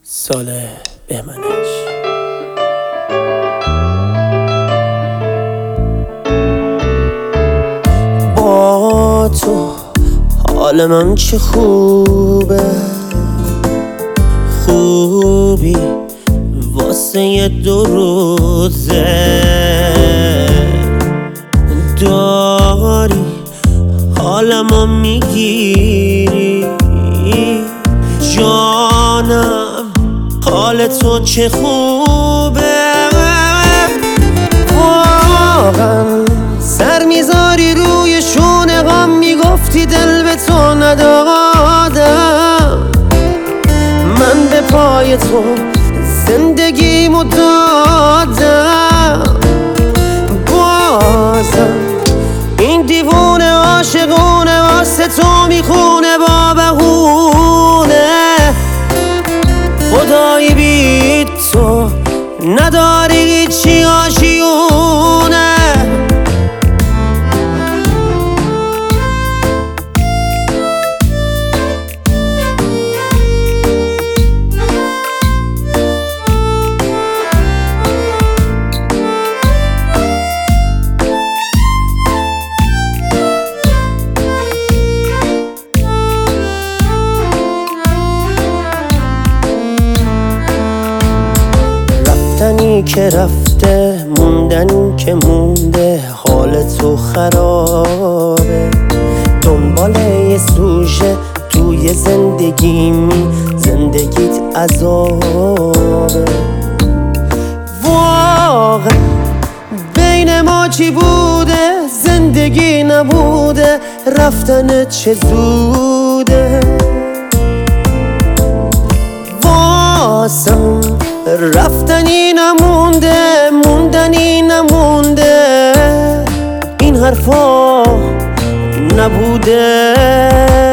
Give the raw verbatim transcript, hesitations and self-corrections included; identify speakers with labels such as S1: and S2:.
S1: سال بهمنش. با تو حال من چه خوبه، خوبی واسه یه دو روزه، داری حالمو میگیری جانم، حال تو چه خوبه، واقعا سر میذاری روی شونه غم، میگفتی دل به تو ندادم، من به پای تو زندگیمو دادم، بازم این دیوونه عاشقونه واسه تو میخونه با بهونه، خدایی بی تو نداری هیچی آشیونه. رفتنی که رفته، موندنی که مونده، حال تو خرابه، دنبال یه سوژه توی زندگیمی، زندگیت عذابه، واقعا بین ما چی بوده، زندگی نبوده، رفتن چه زوده، واسم رفتنی نمونده، موندنی نمونده، این حرفا نبوده.